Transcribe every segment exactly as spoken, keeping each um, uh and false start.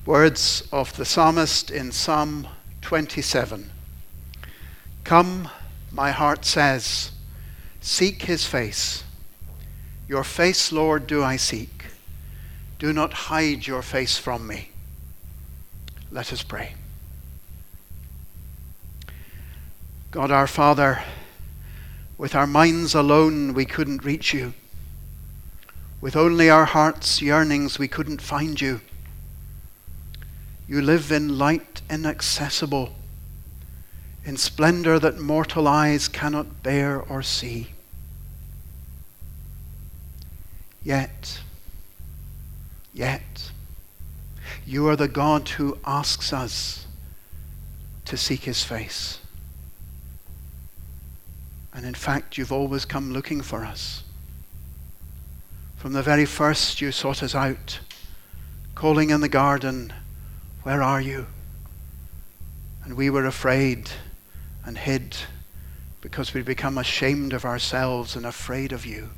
Words of the psalmist in Psalm twenty-seven. Come, my heart says, seek his face. Your face, Lord, do I seek. Do not hide your face from me. Let us pray. God our Father, with our minds alone we couldn't reach you. With only our hearts' yearnings we couldn't find you. You live in light inaccessible, in splendor that mortal eyes cannot bear or see. Yet, yet, you are the God who asks us to seek his face. And in fact, you've always come looking for us. From the very first, you sought us out, calling in the garden, "Where are you?" And we were afraid and hid because we'd become ashamed of ourselves and afraid of you.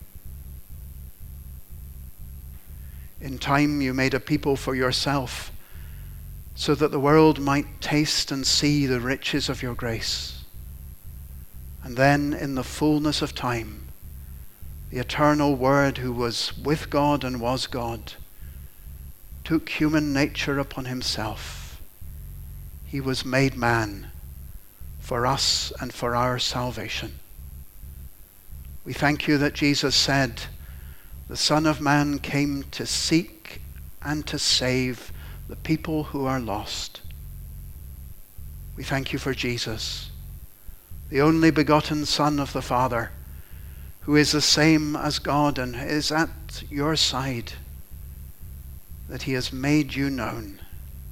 In time, you made a people for yourself so that the world might taste and see the riches of your grace. And then, in the fullness of time, the eternal Word who was with God and was God took human nature upon himself. He was made man for us and for our salvation. We thank you that Jesus said, the Son of Man came to seek and to save the people who are lost. We thank you for Jesus, the only begotten Son of the Father, who is the same as God and is at your side, that he has made you known.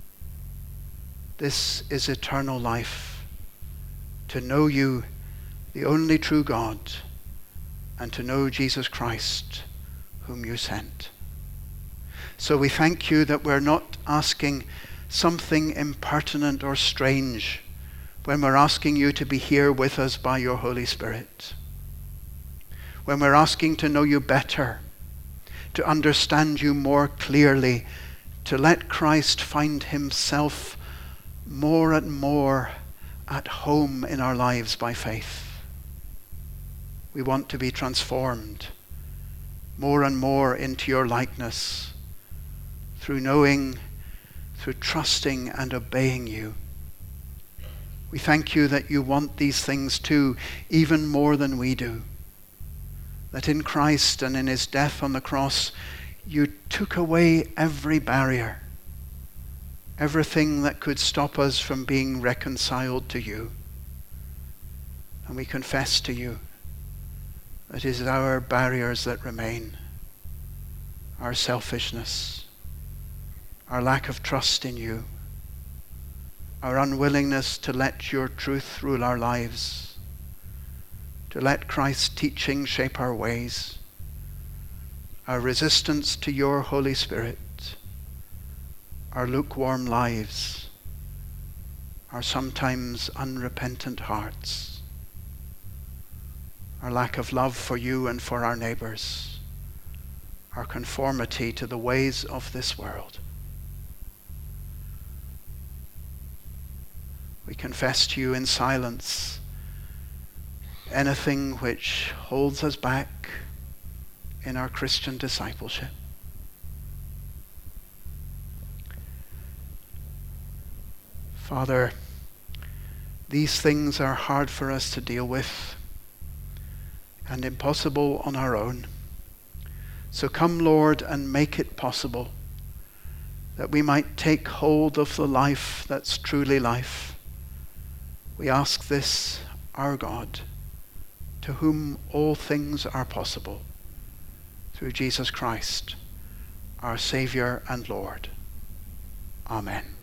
This is eternal life, to know you, the only true God, and to know Jesus Christ, whom you sent. So we thank you that we're not asking something impertinent or strange when we're asking you to be here with us by your Holy Spirit. When we're asking to know you better, to understand you more clearly, to let Christ find himself more and more at home in our lives by faith. We want to be transformed more and more into your likeness through knowing, through trusting and obeying you. We thank you that you want these things too, even more than we do. That in Christ and in his death on the cross, you took away every barrier, everything that could stop us from being reconciled to you. And we confess to you that it is our barriers that remain, our selfishness, our lack of trust in you, our unwillingness to let your truth rule our lives, to let Christ's teaching shape our ways, our resistance to your Holy Spirit, our lukewarm lives, our sometimes unrepentant hearts, our lack of love for you and for our neighbors, our conformity to the ways of this world. We confess to you in silence anything which holds us back in our Christian discipleship. Father, these things are hard for us to deal with and impossible on our own. So come, Lord, and make it possible that we might take hold of the life that's truly life. We ask this, our God, to whom all things are possible, through Jesus Christ, our Savior and Lord. Amen.